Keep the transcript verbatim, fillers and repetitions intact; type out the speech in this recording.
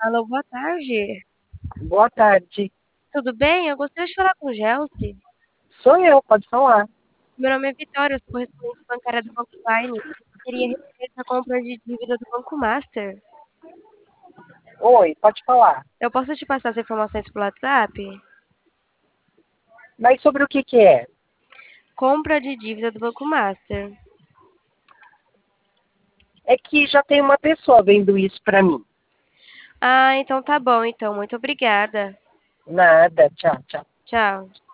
Alô, boa tarde. Boa tarde. Tudo bem? Eu gostaria de falar com o Gelsi. Sou eu, pode falar. Meu nome é Vitória, eu sou correspondente bancária do Banco Line. Queria referente à compra de dívida do Banco Master. Oi, pode falar. Eu posso te passar as informações pelo WhatsApp? Mas sobre o que que é? Compra de dívida do Banco Master. É que já tem uma pessoa vendo isso pra mim. Ah, então tá bom, então. Muito obrigada. Nada, tchau, tchau. Tchau.